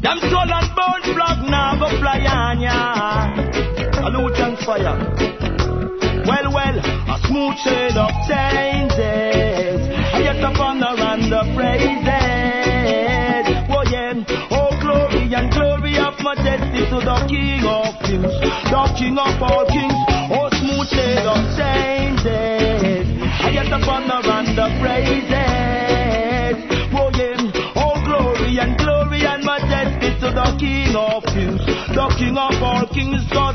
Them skull and bone flag now go fly on ya. Salute and fire. Well, a smooth shade of changes. I get up on the run the praises. Oh yeah, oh glory and glory of majesty to the King of Kings, the King of all kings. Oh smooth shade of changes. I get up on the run the praises. Oh yeah, oh glory and majesty to the King of Kings, the King of all kings.